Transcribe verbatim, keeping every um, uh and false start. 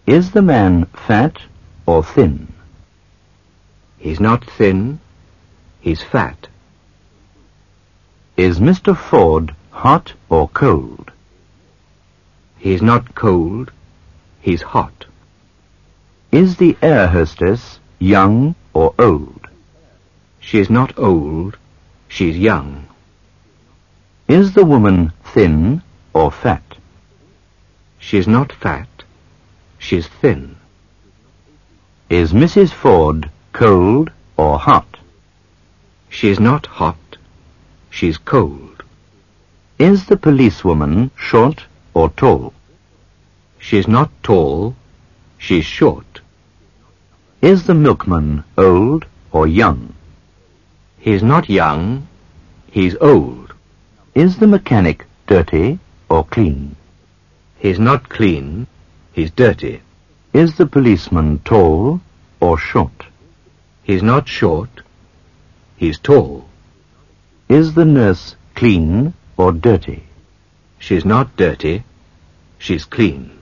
Is the man fat or thin? He's not thin, he's fat. Is Mister Ford hot or cold? He's not cold, he's hot. Is the air hostess young or old? She is not old, she's young. Is the woman thin or fat? She is not fat, she's thin. Is Missus Ford cold or hot? She is not hot, she's cold. Is the policewoman short or tall? She is not tall, she's short. Is the milkman old or young? He's not young, he's old. Is the mechanic dirty or clean? He's not clean, he's dirty. Is the policeman tall or short? He's not short, he's tall. Is the nurse clean or dirty? She's not dirty, she's clean.